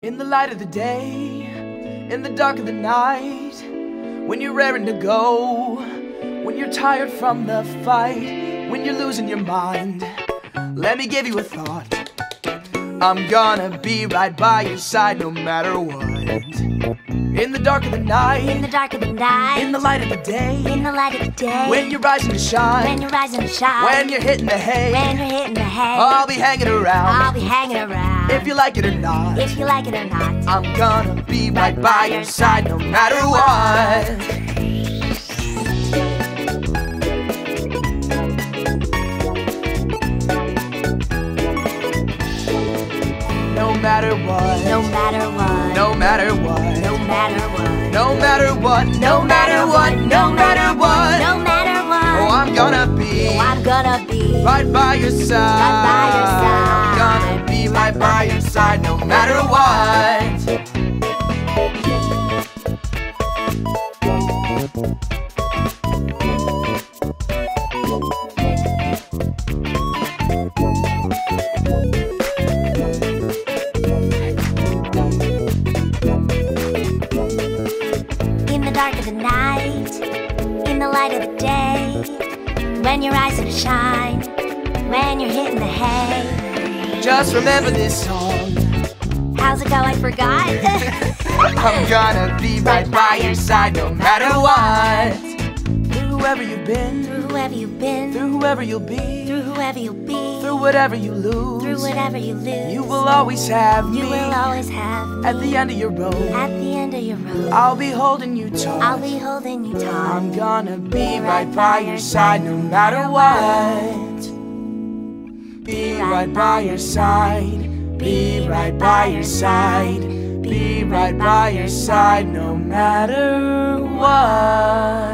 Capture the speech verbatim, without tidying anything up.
In the light of the day, in the dark of the night, when you're raring to go, when you're tired from the fight, when you're losing your mind, let me give you a thought. I'm gonna be right by your side no matter what. In the dark of the night, in the dark of the night, in the light of the day, in the light of the day, when you're rising to shine, when you're rising to shine, when you're hitting the hay, when you're hitting the hay, I'll be hanging around. I'll be hanging around. If you like it or not, if you like it or not, I'm gonna be right by your side no matter what. No matter what, no matter what, no matter what, no matter what, no matter what, no matter what, no matter what, no matter what, oh, I'm gonna be, oh, I'm gonna be right by your side, right by your side, I'm gonna be right by your side no matter what. In the dark of the night, in the light of the day, when your eyes are to shine, when you're hitting the hay. Just remember this song. How's it go? I forgot. I'm gonna be right by your side no matter what. Through whoever you've been, Through whoever you've been, through whoever you'll be, through whoever you'll be, through whatever you lose, through whatever you lose, you will always have you me. will always have me. At the end of your road, At the end of your road, I'll be holding you taut. I'll be holding you taut. I'm gonna be right by your side no matter what. Be right by your side, be right by your side, be right by your side no matter what.